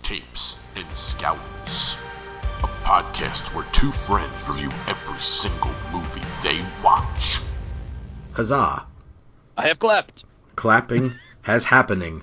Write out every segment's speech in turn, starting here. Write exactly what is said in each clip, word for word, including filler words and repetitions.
Tapes and Scouts, a podcast where two friends review every single movie they watch. Huzzah! I have clapped. Clapping has happening.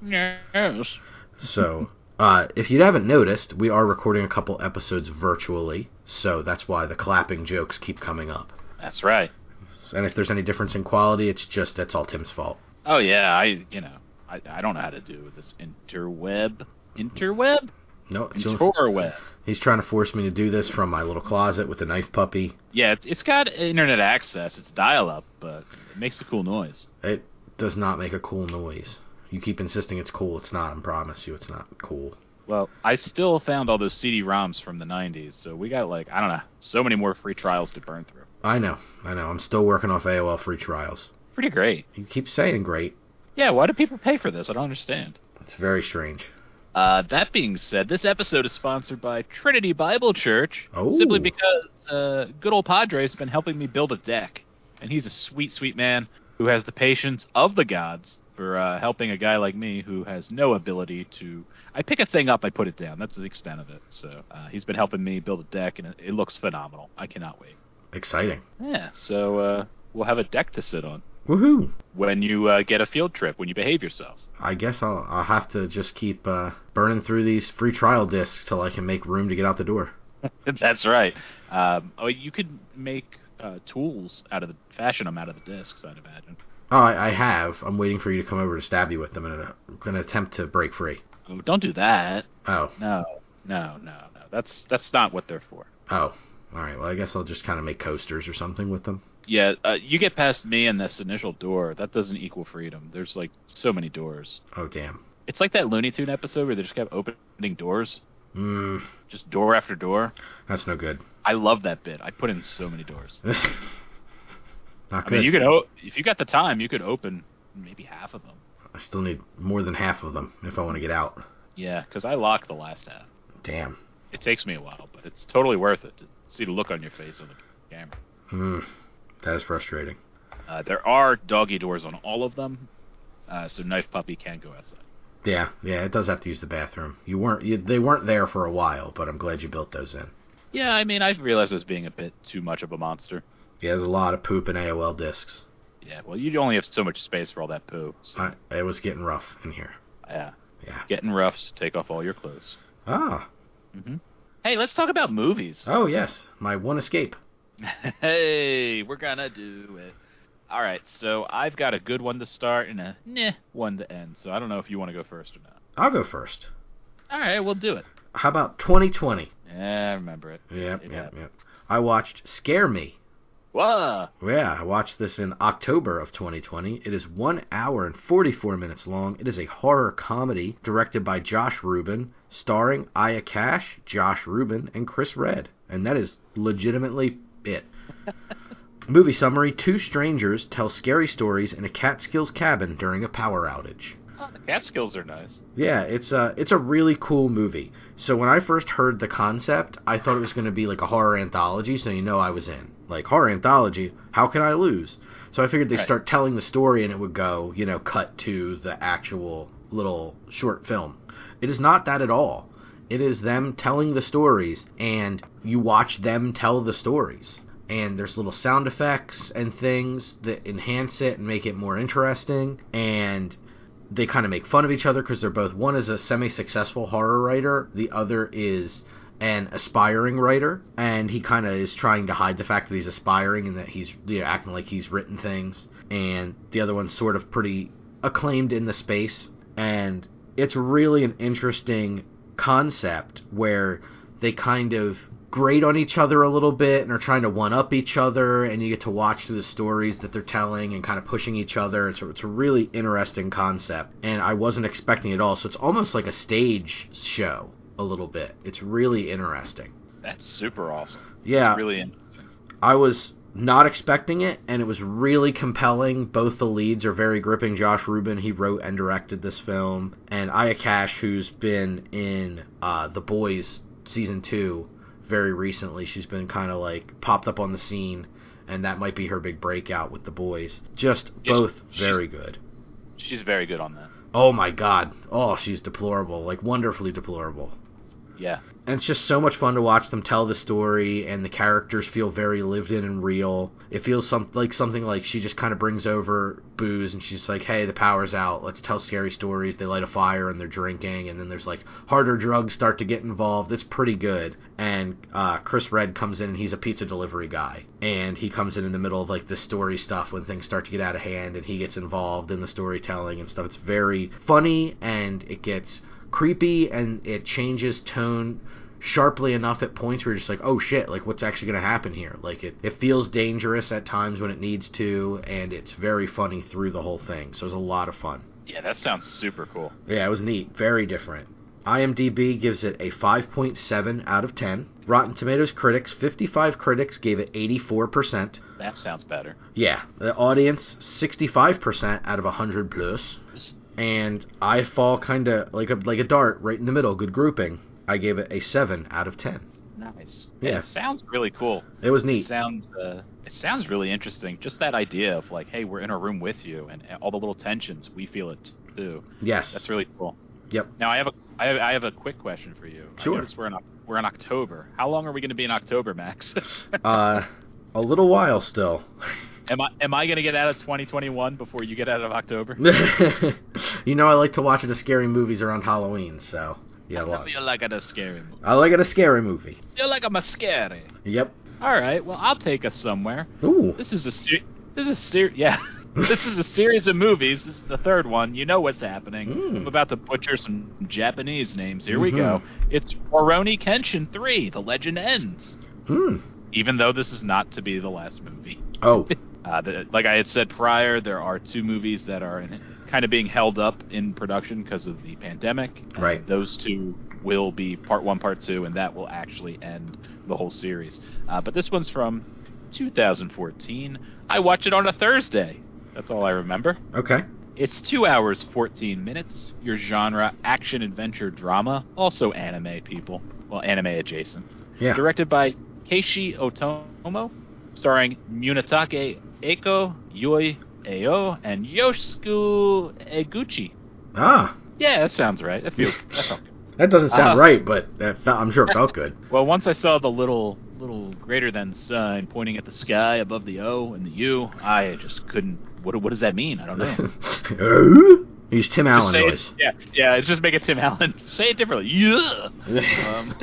Yes. So, uh, if you haven't noticed, we are recording a couple episodes virtually, so that's why the clapping jokes keep coming up. That's right. And if there's any difference in quality, it's just, that's all Tim's fault. Oh, yeah, I, you know, I, I don't know how to do this interweb. Interweb? No, it's Interweb. He's trying to force me to do this from my little closet with a knife puppy. Yeah, it's, it's got internet access. It's dial-up, but it makes a cool noise. It does not make a cool noise. You keep insisting it's cool. It's not. I promise you it's not cool. Well, I still found all those C D ROMs from the nineties, so we got, like, I don't know, so many more free trials to burn through. I know. I know. I'm still working off A O L free trials. Pretty great. You keep saying great. Yeah, why do people pay for this? I don't understand. It's very strange. Uh, that being said, this episode is sponsored by Trinity Bible Church, Oh. simply because uh, good old Padre's been helping me build a deck, and he's a sweet, sweet man who has the patience of the gods for uh, helping a guy like me who has no ability to... I pick a thing up, I put it down. That's the extent of it. So uh, he's been helping me build a deck, and it, it looks phenomenal. I cannot wait. Exciting. Yeah, so uh, we'll have a deck to sit on. Woohoo! When you uh, get a field trip, when you behave yourselves. I guess I'll I'll have to just keep uh, burning through these free trial discs till I can make room to get out the door. That's right. Um, oh, you could make uh, tools out of the fashion them out of the discs, I'd imagine. Oh, I, I have. I'm waiting for you to come over to stab you with them in an, an attempt to break free. Oh, don't do that. Oh. No, no, no, no. That's that's not what they're for. Oh. All right. Well, I guess I'll just kind of make coasters or something with them. Yeah, uh, you get past me and this initial door. That doesn't equal freedom. There's like so many doors. Oh, damn. It's like that Looney Tune episode where they just kept opening doors. Mm. Just door after door. That's no good. I love that bit. I put in so many doors. Not I good. mean, you could o- if you got the time, you could open maybe half of them. I still need more than half of them if I want to get out. Yeah, because I lock the last half. Damn. It takes me a while, but it's totally worth it to see the look on your face on the camera. Hmm. That is frustrating. Uh, there are doggy doors on all of them, uh, so Knife Puppy can go outside. Yeah, yeah, it does have to use the bathroom. You weren't, you, they weren't there for a while, but I'm glad you built those in. Yeah, I mean, I realized I was being a bit too much of a monster. Yeah, there's a lot of poop in A O L discs. Yeah, well, you only have so much space for all that poo. So. I, it was getting rough in here. Yeah. Yeah. Getting rough, so take off all your clothes. Ah. Mm-hmm. Hey, let's talk about movies. Oh, yes. My one escape. Hey, we're gonna do it. All right, so I've got a good one to start and a nah one to end. So I don't know if you want to go first or not. I'll go first. All right, we'll do it. How about twenty twenty? Yeah, I remember it. Yep, It yep, happened. yep. I watched Scare Me. Whoa! Yeah, I watched this in October of twenty twenty. It is one hour and forty-four minutes long. It is a horror comedy directed by Josh Rubin, starring Aya Cash, Josh Rubin, and Chris Redd. And that is legitimately it. Movie summary: two strangers tell scary stories in a Catskills cabin during a power outage. Oh, the Catskills are nice. Yeah, it's a, it's a really cool movie. So when I first heard the concept, I thought it was going to be like a horror anthology, so you know I was in. Like, horror anthology, how can I lose? So I figured they'd Right. start telling the story and it would go, you know, cut to the actual little short film. It is not that at all. It is them telling the stories, and you watch them tell the stories. And there's little sound effects and things that enhance it and make it more interesting. And they kind of make fun of each other because they're both, one is a semi-successful horror writer, the other is an aspiring writer, and he kind of is trying to hide the fact that he's aspiring and that he's, you know, acting like he's written things. And the other one's sort of pretty acclaimed in the space. And it's really an interesting concept where they kind of grate on each other a little bit and are trying to one-up each other, and you get to watch through the stories that they're telling and kind of pushing each other. It's a, it's a really interesting concept, and I wasn't expecting it at all. So it's almost like a stage show a little bit. It's really interesting. That's super awesome. Yeah. It's really interesting. I was not expecting it, and it was really compelling. Both the leads are very gripping. Josh Rubin, he wrote and directed this film, and Aya Cash, who's been in uh, The Boys season two very recently. She's been kind of like popped up on the scene, and that might be her big breakout with The Boys. Just Yeah, both she's- very good. She's very good on that. Oh my god. Oh, she's deplorable. Like, wonderfully deplorable. Yeah. And it's just so much fun to watch them tell the story, and the characters feel very lived in and real. It feels some, like something like she just kind of brings over booze, and she's like, hey, the power's out, let's tell scary stories. They light a fire, and they're drinking, and then there's, like, harder drugs start to get involved. It's pretty good. And uh, Chris Redd comes in, and he's a pizza delivery guy. And he comes in in the middle of, like, the story stuff when things start to get out of hand, and he gets involved in the storytelling and stuff. It's very funny, and it gets creepy, and it changes tone sharply enough at points where you're just like, oh shit, like what's actually going to happen here? Like it, it feels dangerous at times when it needs to, and it's very funny through the whole thing. So it was a lot of fun. Yeah, that sounds super cool. Yeah, it was neat. Very different. IMDb gives it a five point seven out of ten. Rotten Tomatoes critics, fifty-five critics gave it eighty-four percent. That sounds better. Yeah. The audience, sixty-five percent out of one hundred plus. And I fall kind of like a like a dart right in the middle. Good grouping. I gave it a seven out of ten. Nice. Yeah. It sounds really cool. It was neat. It sounds, uh, it sounds really interesting. Just that idea of like, hey, we're in a room with you, and all the little tensions, we feel it too. Yes. That's really cool. Yep. Now I have a I have, I have a quick question for you. Sure. I noticed we're in we're in October. How long are we going to be in October, Max? uh, a little while still. Am I am I going to get out of twenty twenty-one before you get out of October? You know, I like to watch the scary movies around Halloween, so yeah. I know you like a scary movie. I like it a scary movie. You like a scary. Yep. All right. Well, I'll take us somewhere. Ooh. This is a ser- this is a ser- yeah. This is a series of movies. This is the third one. You know what's happening. Mm. I'm about to butcher some Japanese names. Here Mm-hmm. we go. It's Rurouni Kenshin three, The Legend Ends. Hmm. Even though this is not to be the last movie. Oh. Uh, the, like I had said prior, there are two movies that are in, kind of being held up in production because of the pandemic. Right. Those two will be part one, part two, and that will actually end the whole series. Uh, but this one's from two thousand fourteen. I watched it on a Thursday. That's all I remember. Okay. It's two hours, fourteen minutes. Your genre, action, adventure, drama. Also anime, people. Well, anime adjacent. Yeah. Directed by Keishi Otomo. Starring Munetake Eiko, Yui Eo, and Yoshiko Eguchi. Ah. Yeah, that sounds right. That feels that felt good. That doesn't sound Uh, right, but that felt, I'm sure it felt good. Well, once I saw the little little greater than sign pointing at the sky above the O and the U, I just couldn't. What what does that mean? I don't know. Use Tim Just Allen say noise. it, yeah, yeah. It's just make it Tim Allen. Say it differently. Yeah. Um,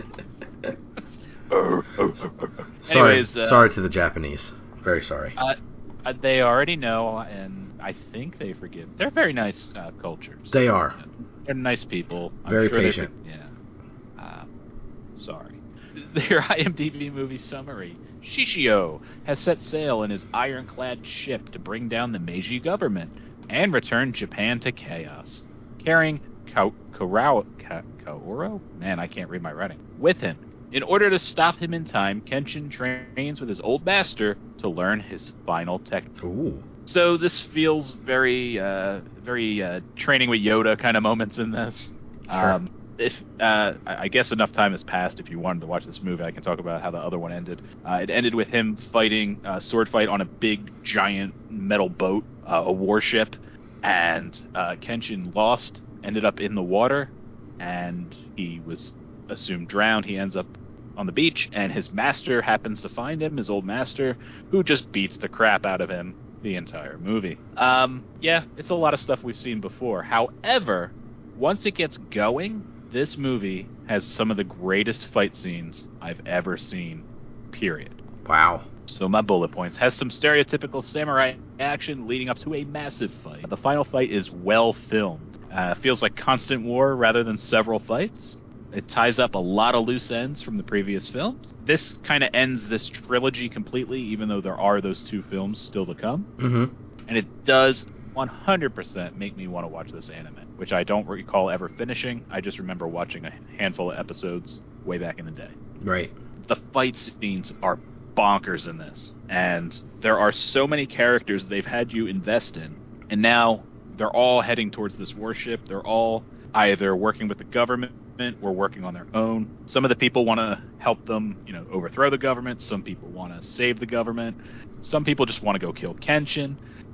sorry, anyways, uh, sorry to the Japanese. Very sorry. uh, uh, they already know, and I think they forgive. They're very nice uh, cultures. They are. They're nice people. I'm Very sure they- patient. Yeah. Uh, sorry. Their IMDb movie summary. Shishio has set sail in his ironclad ship to bring down the Meiji government and return Japan to chaos. Carrying Ka- Karao- Ka- Kaoro? Man, I can't read my writing. With him. In order to stop him in time, Kenshin trains with his old master to learn his final technique. Ooh. So this feels very, uh, very uh, training with Yoda kind of moments in this. Sure. Um, if uh, I I guess enough time has passed. If you wanted to watch this movie, I can talk about how the other one ended. Uh, it ended with him fighting a sword fight on a big, giant metal boat, uh, a warship, and uh, Kenshin lost, ended up in the water, and he was assumed drowned. He ends up on the beach, and his master happens to find him, his old master, who just beats the crap out of him the entire movie. Um, yeah, it's a lot of stuff we've seen before. However, once it gets going, this movie has some of the greatest fight scenes I've ever seen, period. Wow. So my bullet points. Has some stereotypical samurai action leading up to a massive fight. The final fight is well filmed. Uh, feels like constant war rather than several fights. It ties up a lot of loose ends from the previous films. This kind of ends this trilogy completely, even though there are those two films still to come. Mm-hmm. And it does one hundred percent make me want to watch this anime, which I don't recall ever finishing. I just remember watching a handful of episodes way back in the day. Right. The fight scenes are bonkers in this, and there are so many characters they've had you invest in, and now they're all heading towards this warship. They're all either working with the government or working on their own. Some of the people want to help them, you know, overthrow the government. Some people want to save the government. Some people just want to go kill Kenshin. And it,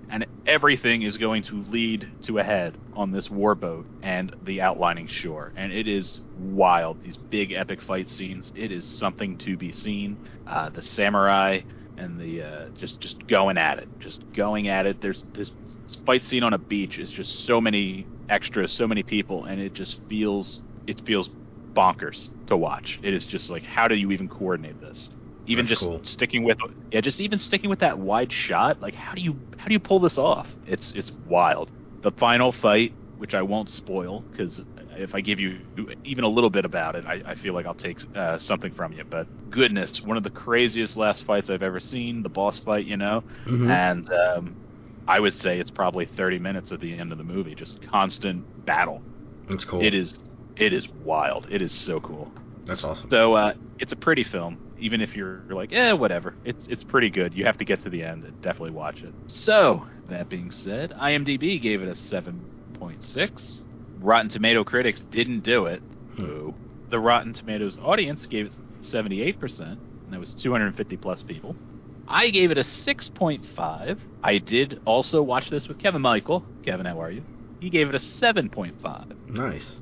everything is going to lead to a head on this warboat and the outlining shore. And it is wild. These big epic fight scenes. It is something to be seen. Uh, the samurai and the uh, just just going at it. Just going at it. There's this fight scene on a beach is just so many extras, so many people, and it just feels it feels bonkers to watch. It is just like, how do you even coordinate this? Even That's just cool. sticking with yeah, just even sticking with that wide shot, like how do you how do you pull this off? It's it's wild. The final fight, which I won't spoil, because if I give you even a little bit about it, I, I feel like I'll take uh, something from you. But goodness, one of the craziest last fights I've ever seen, the boss fight, you know, Mhm. and um, I would say it's probably thirty minutes at the end of the movie, just constant battle. That's cool. It is it is wild. It is so cool. That's awesome. So uh, it's a pretty film, even if you're like, eh, whatever. It's it's pretty good. You have to get to the end and definitely watch it. So that being said, IMDb gave it a seven point six. Rotten Tomato critics didn't do it. Boo. The Rotten Tomatoes audience gave it seventy-eight percent, and that was two hundred fifty plus people. I gave it a six point five. I did also watch this with Kevin Michael. Kevin, how are you? He gave it a seven point five. Nice.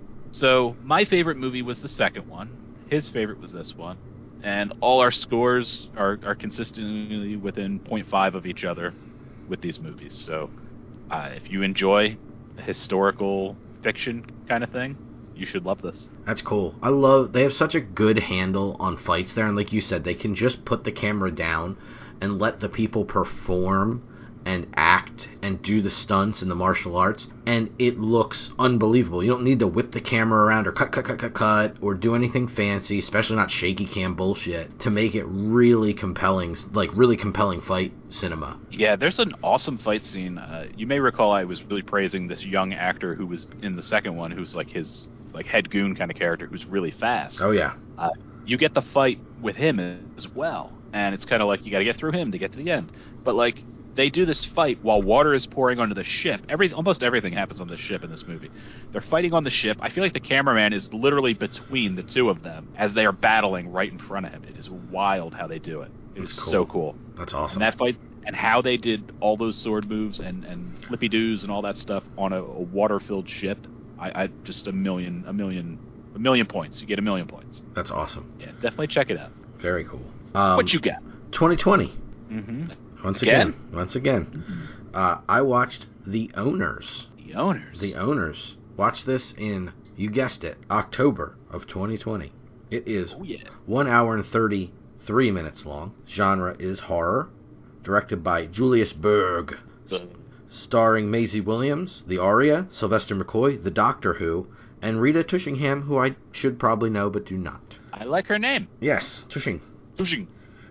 So my favorite movie was the second one. His favorite was this one. And all our scores are, are consistently within point five of each other with these movies. So uh, if you enjoy historical fiction kind of thing, you should love this. That's cool. I love, they have such a good handle on fights there, and like you said, they can just put the camera down and let the people perform and act and do the stunts and the martial arts, and it looks unbelievable. You don't need to whip the camera around or cut, cut, cut, cut, cut, or do anything fancy, especially not shaky cam bullshit, to make it really compelling, like really compelling fight cinema. Yeah, there's an awesome fight scene. Uh, you may recall I was really praising this young actor who was in the second one, who's like his like head goon kind of character, who's really fast. Oh yeah. Uh, you get the fight with him as well, and it's kind of like you got to get through him to get to the end. But like, they do this fight while water is pouring onto the ship. Every almost everything happens on the ship in this movie. They're fighting on the ship. I feel like the cameraman is literally between the two of them as they are battling right in front of him. It is wild how they do it. It That's is cool. so cool. That's awesome. And that fight and how they did all those sword moves and and flippy doos and all that stuff on a, a water-filled ship. I, I just a million, a million, a million points. You get a million points. That's awesome. Yeah, definitely check it out. Very cool. Um, what you got? twenty twenty. Mm-hmm. Once Again? again. Once again. Uh, I watched The Owners. The Owners. The Owners. Watched this in, you guessed it, October of twenty twenty. It is Oh yeah. one hour and thirty-three minutes long. Genre is horror. Directed by Julius Berg. The- Starring Maisie Williams, the Aria, Sylvester McCoy, the Doctor Who, and Rita Tushingham, who I should probably know but do not. I like her name. Yes, Tushing. Tushing.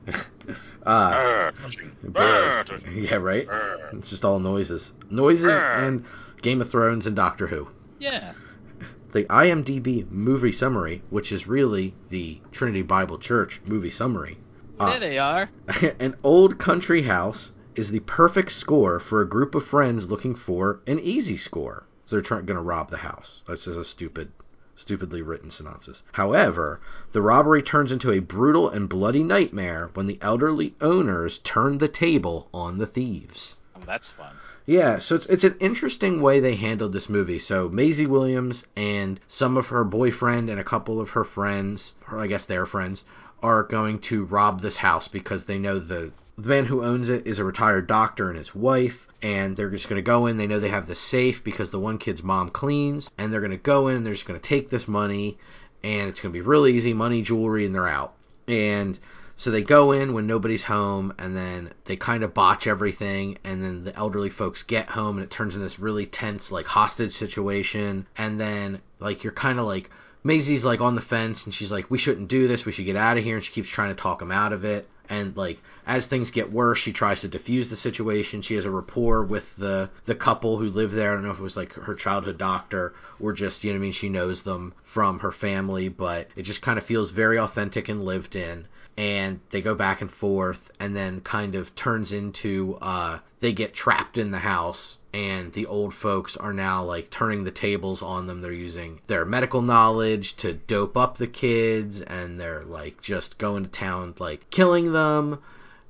Uh, Tushing. Berg. Tushing. Yeah, right? It's just all noises. Noises and Game of Thrones and Doctor Who. Yeah. The IMDb movie summary, which is really the Trinity Bible Church movie summary. There Uh, they are. an old country house is the perfect score for a group of friends looking for an easy score. So they're trying going to rob the house. That's just a stupid, stupidly written synopsis. However, the robbery turns into a brutal and bloody nightmare when the elderly owners turn the table on the thieves. Oh, that's fun. Yeah, so it's it's an interesting way they handled this movie. So Maisie Williams and some of her boyfriend and a couple of her friends, or I guess their friends, are going to rob this house because they know the the man who owns it is a retired doctor and his wife, and they're just going to go in. They know they have the safe because the one kid's mom cleans, and they're going to go in and they're just going to take this money, and it's going to be real easy, money, jewelry, and they're out. And so they go in when nobody's home, and then they kind of botch everything, and then the elderly folks get home, and it turns into this really tense, like, hostage situation, and then, like, you're kind of like, Maisie's, like, on the fence, and she's like, we shouldn't do this, we should get out of here, and she keeps trying to talk him out of it. And, like, as things get worse, she tries to diffuse the situation. She has a rapport with the the couple who live there. I don't know if it was, like, her childhood doctor or just, you know what I mean, she knows them from her family. But it just kind of feels very authentic and lived in. And they go back and forth and then kind of turns into uh, they get trapped in the house. And the old folks are now, like, turning the tables on them. They're using their medical knowledge to dope up the kids. And they're, like, just going to town, like, killing them.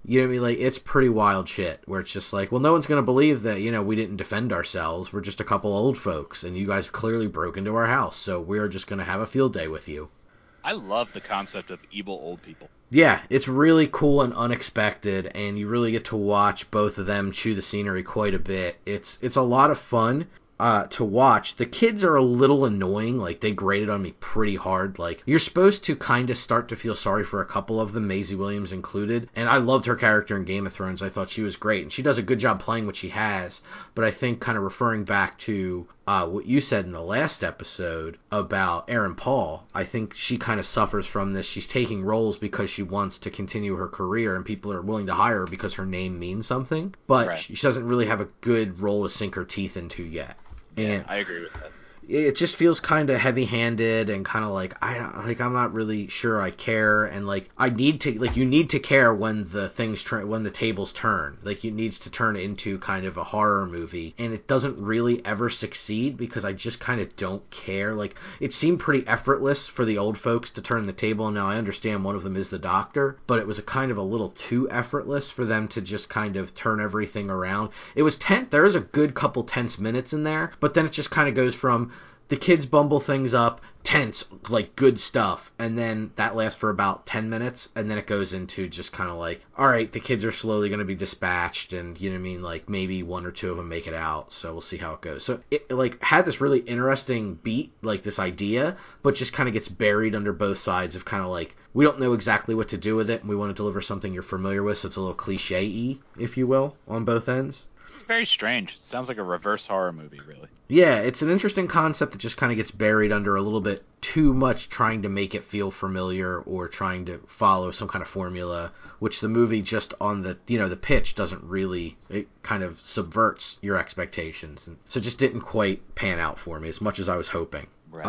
You know what I mean? Like, it's pretty wild shit where it's just like, well, no one's going to believe that, you know, we didn't defend ourselves. We're just a couple old folks, and you guys clearly broke into our house, so we're just going to have a field day with you. I love the concept of evil old people. Yeah, it's really cool and unexpected, and you really get to watch both of them chew the scenery quite a bit. It's it's a lot of fun uh, to watch. The kids are a little annoying. Like, they grated on me pretty hard. Like, you're supposed to kind of start to feel sorry for a couple of them, Maisie Williams included. And I loved her character in Game of Thrones. I thought she was great, and she does a good job playing what she has. But I think kind of referring back to Uh, what you said in the last episode about Aaron Paul, I think she kind of suffers from this. She's taking roles because she wants to continue her career, and people are willing to hire her because her name means something. But right. she doesn't really have a good role to sink her teeth into yet. Yeah, And I agree with that. it just feels kind of heavy-handed and kind of like I don't like I'm not really sure I care, and like I need to like you need to care when the things turn when the tables turn. Like, it needs to turn into kind of a horror movie, and it doesn't really ever succeed because I just kind of don't care. Like, it seemed pretty effortless for the old folks to turn the table, and now I understand one of them is the doctor, but it was a kind of a little too effortless for them to just kind of turn everything around. It was tense. There is a good couple tense minutes in there, but then it just kind of goes from the kids bumble things up, tense, like good stuff, and then that lasts for about ten minutes, and then it goes into just kind of like, all right, the kids are slowly going to be dispatched, and you know what I mean, like maybe one or two of them make it out, so we'll see how it goes. So it like had this really interesting beat, like this idea, but just kind of gets buried under both sides of kind of like, we don't know exactly what to do with it, and we want to deliver something you're familiar with, so it's a little cliche-y, if you will, on both ends. It's very strange. It sounds like a reverse horror movie, really. Yeah, it's an interesting concept that just kind of gets buried under a little bit too much trying to make it feel familiar or trying to follow some kind of formula, which the movie just on the, you know, the pitch doesn't really, it kind of subverts your expectations. And so it just didn't quite pan out for me as much as I was hoping. Right. Uh,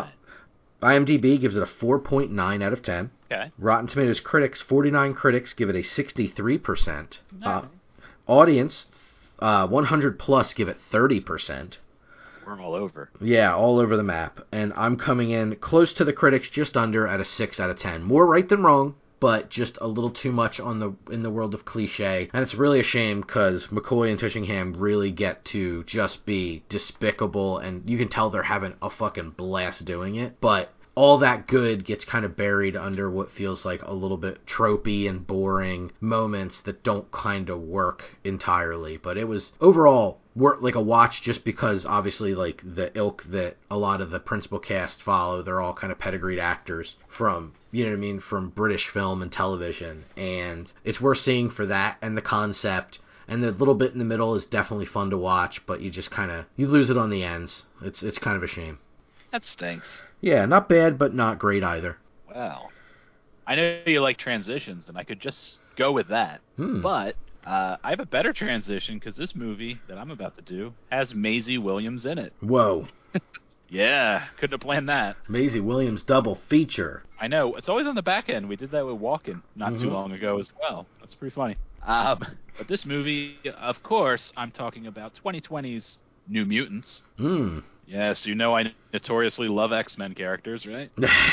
IMDb gives it a four point nine out of ten. Okay. Rotten Tomatoes critics, forty-nine critics give it a sixty-three percent. All right. Uh, audience, uh, one hundred plus give it thirty percent. We're all over. Yeah, all over the map. And I'm coming in close to the critics, just under, at a six out of ten. More right than wrong, but just a little too much on the in the world of cliche. And it's really a shame because McCoy and Tushingham really get to just be despicable, and you can tell they're having a fucking blast doing it. But all that good gets kind of buried under what feels like a little bit tropey and boring moments that don't kind of work entirely. But it was overall work like a watch, just because obviously like the ilk that a lot of the principal cast follow, they're all kind of pedigreed actors from, you know what I mean, from British film and television, and it's worth seeing for that and the concept. And the little bit in the middle is definitely fun to watch, but you just kind of you lose it on the ends. It's it's kind of a shame. That stinks. Yeah, not bad, but not great either. Well, I know you like transitions, and I could just go with that. Hmm. But uh, I have a better transition, because this movie that I'm about to do has Maisie Williams in it. Whoa. Yeah, couldn't have planned that. Maisie Williams double feature. I know. It's always on the back end. We did that with Walken not Mm-hmm. too long ago as well. That's pretty funny. Um, but this movie, of course, I'm talking about twenty twenty's New Mutants. Hmm. Yes, you know I notoriously love X-Men characters, right?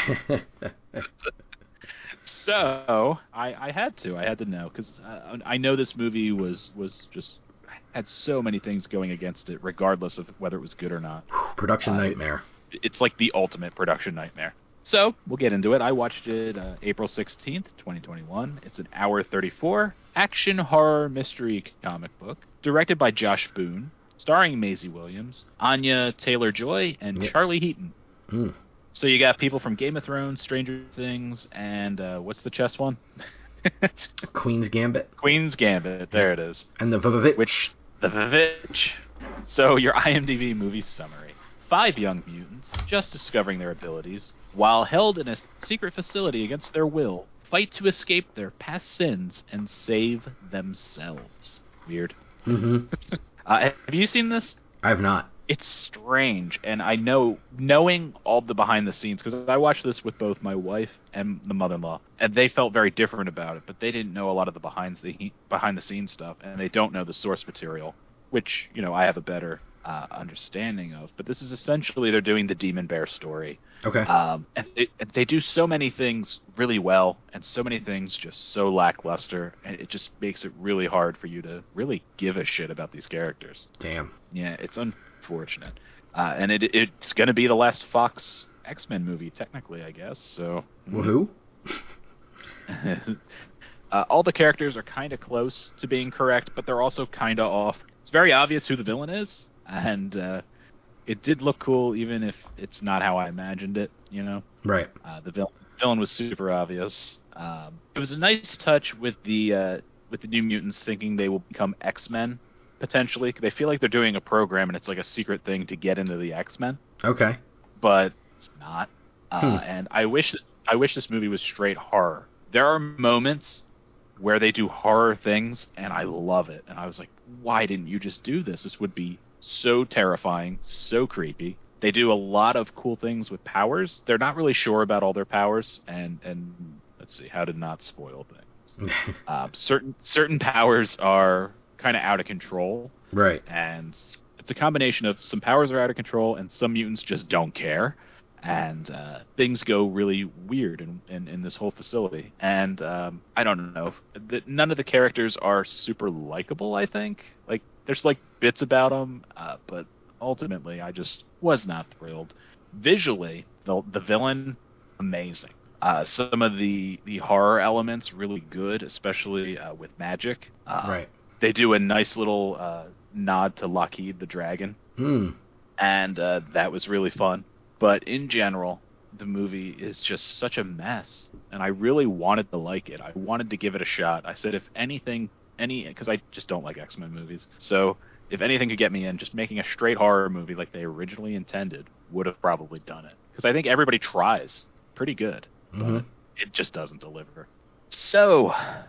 So I, I had to, I had to know, because uh, I know this movie was was just had so many things going against it, regardless of whether it was good or not. Production Uh, nightmare. It's like the ultimate production nightmare. So we'll get into it. I watched it uh, April sixteenth, twenty twenty-one. It's an hour thirty-four action horror mystery comic book directed by Josh Boone, starring Maisie Williams, Anya Taylor-Joy, and Yep. Charlie Heaton. Mm. So you got people from Game of Thrones, Stranger Things, and uh, what's the chess one? Queen's Gambit. Queen's Gambit. There it is. And the Vavitch. Which, the Vavitch. So your IMDb movie summary. Five young mutants, just discovering their abilities, while held in a secret facility against their will, fight to escape their past sins and save themselves. Weird. Mm-hmm. Uh, have you seen this? I have not. It's strange, and I know, knowing all the behind the scenes, because I watched this with both my wife and the mother-in-law, and they felt very different about it, but they didn't know a lot of the behind the behind the scenes stuff, and they don't know the source material, which, you know, I have a better uh, understanding of. But this is essentially they're doing the Demon Bear story. Okay. Um, and they, they do so many things really well, and so many things just so lackluster, and it just makes it really hard for you to really give a shit about these characters. Damn. Yeah, it's unfortunate. Uh, and it it's going to be the last Fox X-Men movie, technically, I guess. So. Woohoo. uh, all the characters are kind of close to being correct, but they're also kind of off. It's very obvious who the villain is, and uh, it did look cool, even if it's not how I imagined it, you know? Right. Uh, the villain, villain was super obvious. Um, it was a nice touch with the uh, with the New Mutants thinking they will become X-Men, potentially. They feel like they're doing a program, and it's like a secret thing to get into the X-Men. Okay. But it's not. Uh, Hmm. And I wish I wish this movie was straight horror. There are moments where they do horror things, and I love it. And I was like, why didn't you just do this? This would be so terrifying, so creepy. They do a lot of cool things with powers. They're not really sure about all their powers, and and let's see, how to not spoil things. um, certain certain powers are kind of out of control, Right. and it's a combination of some powers are out of control, and some mutants just don't care. And uh, things go really weird in, in, in this whole facility. And um, I don't know. The, none of the characters are super likable, I think. Like, there's, like, bits about them, uh, but ultimately I just was not thrilled. Visually, the, the villain, amazing. Uh, some of the, the horror elements, really good, especially uh, with magic. Uh, Right. They do a nice little uh, nod to Lockheed the Dragon. Hmm. And uh, that was really fun. But in general, the movie is just such a mess, and I really wanted to like it. I wanted to give it a shot. I said, if anything, any, because I just don't like X-Men movies. So if anything could get me in, just making a straight horror movie like they originally intended would have probably done it. Because I think everybody tries pretty good, Mm-hmm. but it just doesn't deliver. So,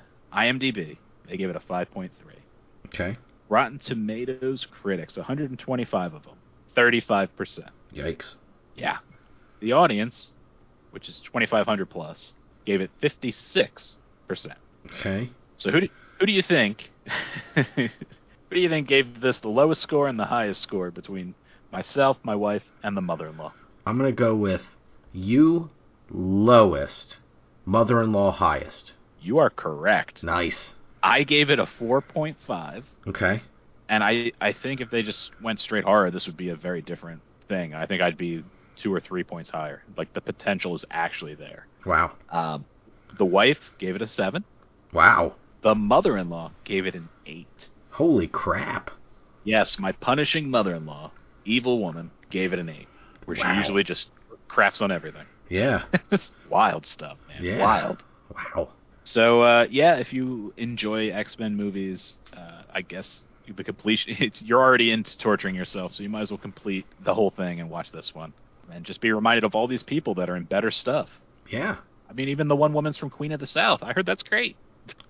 IMDb, they gave it a five point three. Okay. Rotten Tomatoes critics, one hundred twenty-five of them, thirty-five percent. Yikes. Yeah. The audience, which is twenty-five hundred plus, gave it fifty-six percent. Okay. So who do, who do you think who do you think gave this the lowest score and the highest score between myself, my wife, and the mother-in-law? I'm going to go with you lowest, mother-in-law highest. You are correct. Nice. I gave it a four point five, Okay. and I, I think if they just went straight horror, this would be a very different thing. I think I'd be two or three points higher. Like, the potential is actually there. Wow. Um, the wife gave it a seven. Wow. The mother-in-law gave it an eight. Holy crap. Yes, my punishing mother-in-law, evil woman, gave it an eight. Where Wow. she usually just crafts on everything. Yeah. Wild stuff, man. Yeah. Wild. Wow. So, uh, yeah, if you enjoy X-Men movies, uh, I guess the completion, you're already into torturing yourself, so you might as well complete the whole thing and watch this one. And just be reminded of all these people that are in better stuff. Yeah. I mean, even the one woman's from Queen of the South. I heard that's great.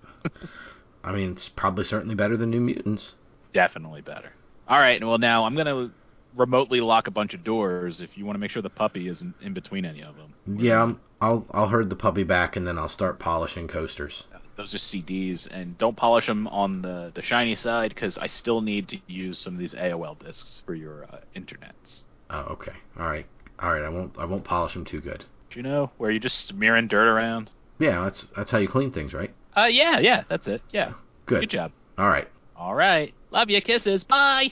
I mean, it's probably certainly better than New Mutants. Definitely better. All right, well, now I'm going to remotely lock a bunch of doors if you want to make sure the puppy isn't in between any of them. Yeah, I'm, I'll I'll herd the puppy back and then I'll start polishing coasters. Those are C Ds, and don't polish them on the, the shiny side, because I still need to use some of these A O L discs for your uh, internets. Oh, okay. All right. All right. I won't I won't polish them too good. Do you know where you just smearing dirt around? Yeah, that's that's how you clean things, right? Uh, yeah, yeah, that's it. Yeah. Good. Good job. All right. All right. Love you. Kisses. Bye.